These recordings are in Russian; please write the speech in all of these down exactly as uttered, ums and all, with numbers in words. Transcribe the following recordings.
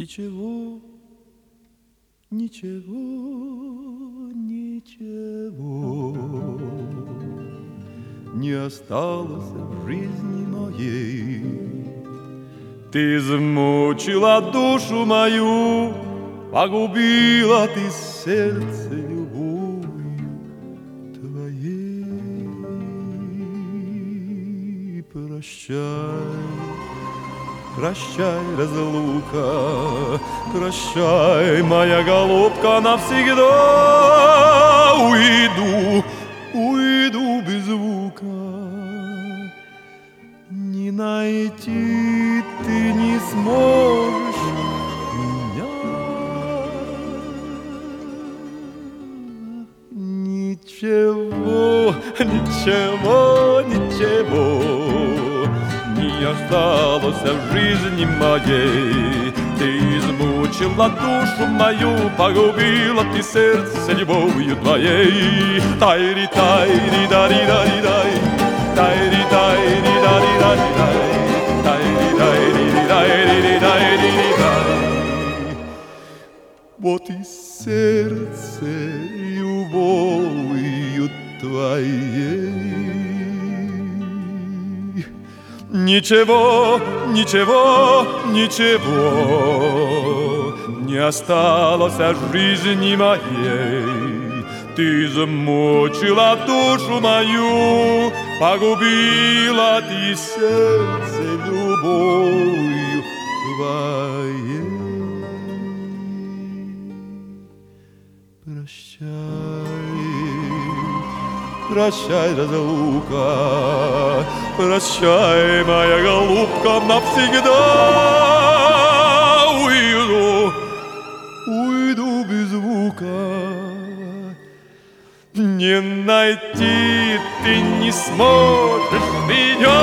Ничего, ничего, ничего не осталось в жизни моей. Ты измучила душу мою, погубила ты сердце любовью твоей. Прощай, прощай, разлука, прощай, моя голубка, навсегда уйду, уйду без звука. Не найти ты не сможешь меня. Ничего, ничего, ничего не осталось в жизни моей. Ты измучила душу мою, погубила ты сердце любовью твоей. Тайри, тайри, дари, дари, дай, тайри, тайри, дари, дари, дай, тайри, тайри, тайри, тайри, дай. Вот и сердце любовью твоей. Ничего, ничего, ничего не осталось в жизни моей. Ты замучила душу мою, погубила ты сердце любовью твоей. Прощай, прощай, разлука, прощай, моя голубка, навсегда уйду, уйду без звука. Не найти ты не сможешь меня.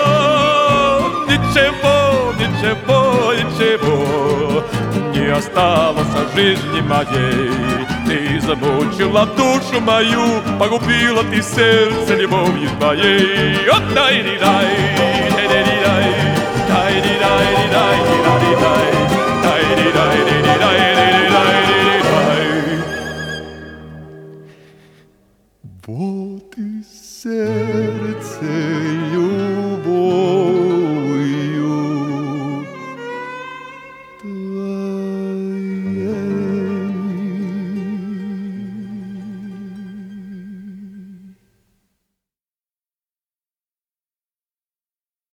Ничего, ничего, ничего не осталось в жизни моей. Ты замучила душу мою, погубила ты сердце любовью твоей. Дай-ди-дай, дай-ди-дай, дай-ди-дай, дай-ди-дай, дай-ди-дай, дай-ди-дай. Вот и сердце